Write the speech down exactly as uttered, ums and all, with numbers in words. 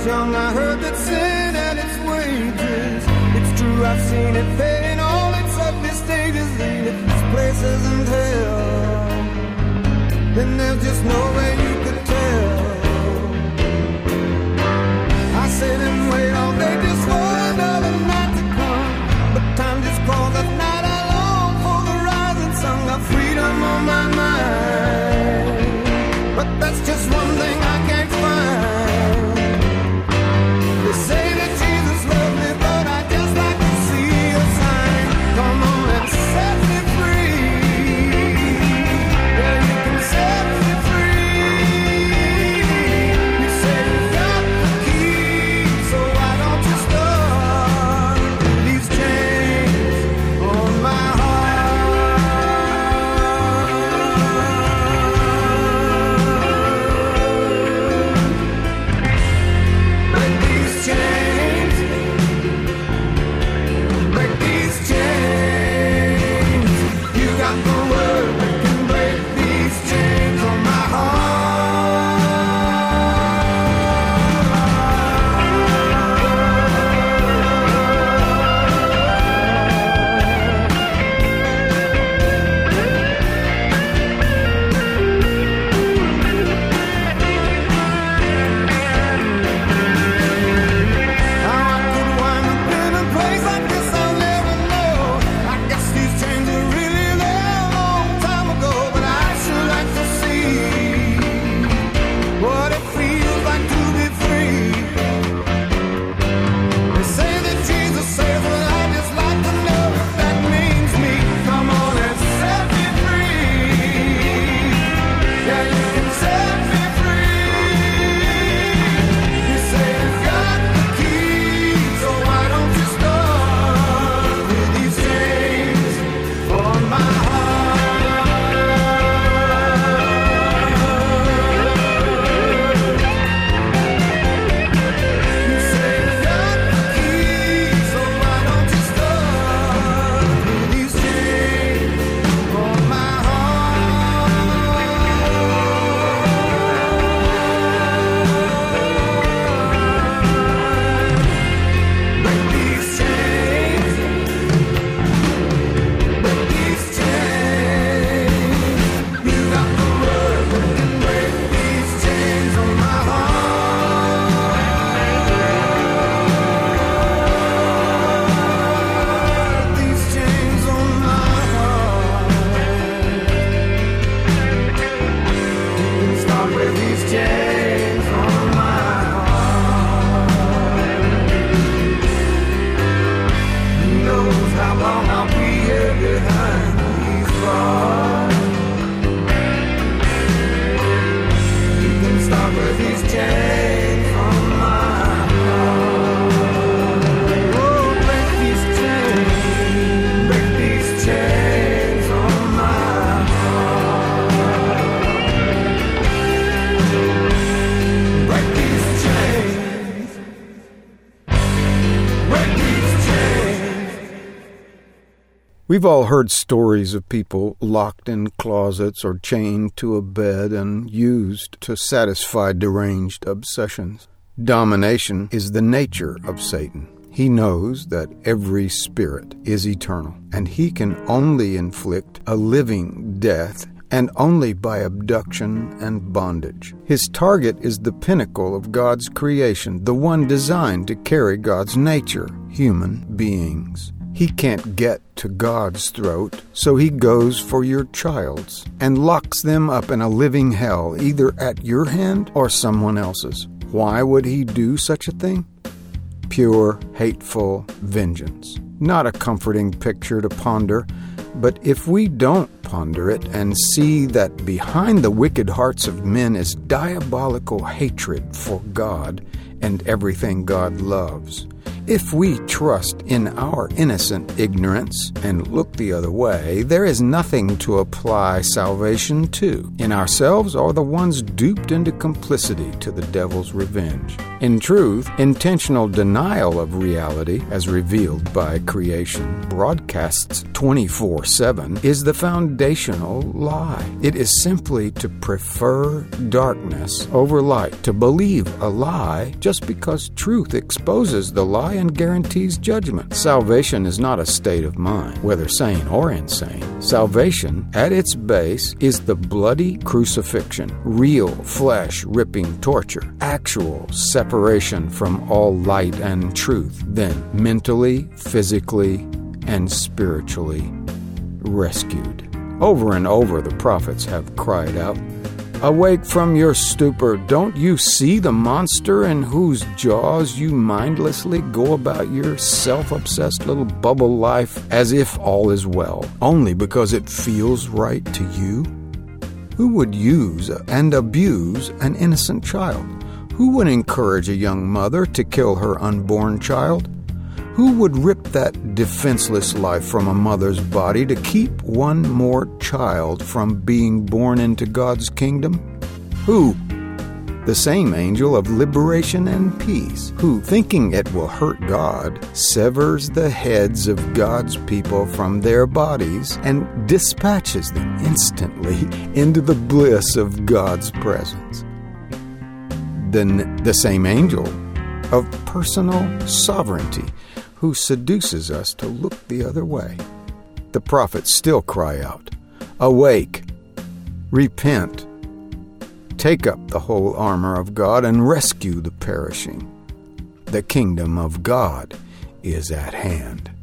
young, I heard that sin had its wages. It's true, I've seen it pay in all its ugly stages. And if this place isn't hell, then there's just no way you could tell. I sit and wait all day just for another night to come. But time just crawls at night. I long for the rising sun. Got freedom on my mind, but that's just one thing I can't find. They say that Jesus loves me, but I just like to see a sign. Come on and set me free. Yeah, you can set me free. You say you got the key, so why don't you start with these chains on my We've all heard stories of people locked in closets or chained to a bed and used to satisfy deranged obsessions. Domination is the nature of Satan. He knows that every spirit is eternal, and he can only inflict a living death, and only by abduction and bondage. His target is the pinnacle of God's creation, the one designed to carry God's nature, human beings. He can't get to God's throat, so he goes for your child's and locks them up in a living hell, either at your hand or someone else's. Why would he do such a thing? Pure, hateful vengeance. Not a comforting picture to ponder, but if we don't ponder it and see that behind the wicked hearts of men is diabolical hatred for God and everything God loves, If we trust in our innocent ignorance and look the other way, there is nothing to apply salvation to, in ourselves or the ones duped into complicity to the devil's revenge. In truth, intentional denial of reality, as revealed by creation, broadcasts twenty-four seven, is the foundational lie. It is simply to prefer darkness over light, to believe a lie just because truth exposes the lie and guarantees judgment. Salvation is not a state of mind, whether sane or insane. Salvation, at its base, is the bloody crucifixion, real flesh-ripping torture, actual separation from all light and truth, then mentally, physically, and spiritually rescued. Over and over the prophets have cried out, "Awake from your stupor, don't you see the monster in whose jaws you mindlessly go about your self-obsessed little bubble life as if all is well, only because it feels right to you? Who would use and abuse an innocent child? Who would encourage a young mother to kill her unborn child? Who would rip that defenseless life from a mother's body to keep one more child from being born into God's kingdom? Who? The same angel of liberation and peace, who, thinking it will hurt God, severs the heads of God's people from their bodies and dispatches them instantly into the bliss of God's presence. Then the same angel of personal sovereignty, who seduces us to look the other way. The prophets still cry out, "Awake, repent, take up the whole armor of God and rescue the perishing. The kingdom of God is at hand."